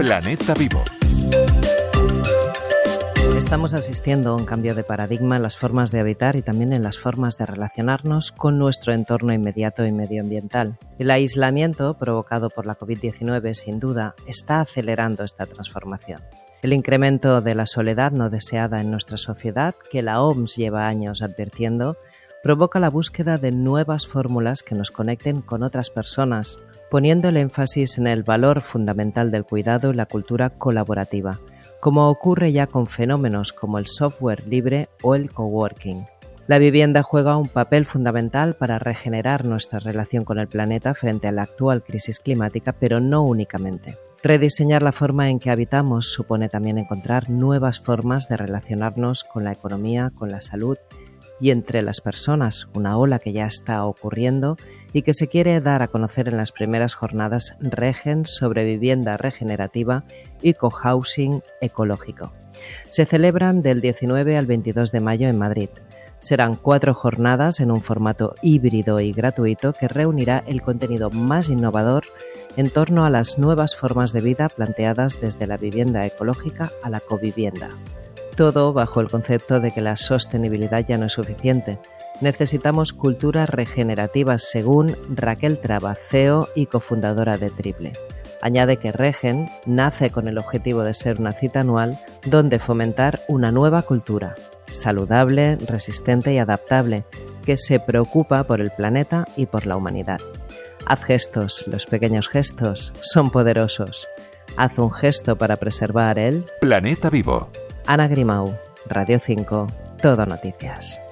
Planeta Vivo. Estamos asistiendo a un cambio de paradigma en las formas de habitar y también en las formas de relacionarnos con nuestro entorno inmediato y medioambiental. El aislamiento provocado por la COVID-19, sin duda, está acelerando esta transformación. El incremento de la soledad no deseada en nuestra sociedad, que la OMS lleva años advirtiendo, provoca la búsqueda de nuevas fórmulas que nos conecten con otras personas, poniendo el énfasis en el valor fundamental del cuidado y la cultura colaborativa, como ocurre ya con fenómenos como el software libre o el coworking. La vivienda juega un papel fundamental para regenerar nuestra relación con el planeta frente a la actual crisis climática, pero no únicamente. Rediseñar la forma en que habitamos supone también encontrar nuevas formas de relacionarnos con la economía, con la salud y entre las personas, una ola que ya está ocurriendo y que se quiere dar a conocer en las primeras jornadas REGEN sobre vivienda regenerativa y cohousing ecológico. Se celebran del 19 al 22 de mayo en Madrid. Serán 4 jornadas en un formato híbrido y gratuito que reunirá el contenido más innovador en torno a las nuevas formas de vida planteadas desde la vivienda ecológica a la covivienda. Todo bajo el concepto de que la sostenibilidad ya no es suficiente. Necesitamos culturas regenerativas, según Raquel Traba, CEO y cofundadora de Triple. Añade que REGEN nace con el objetivo de ser una cita anual donde fomentar una nueva cultura, saludable, resistente y adaptable, que se preocupa por el planeta y por la humanidad. Haz gestos, los pequeños gestos son poderosos. Haz un gesto para preservar el Planeta Vivo. Ana Grimau, Radio 5, Todo Noticias.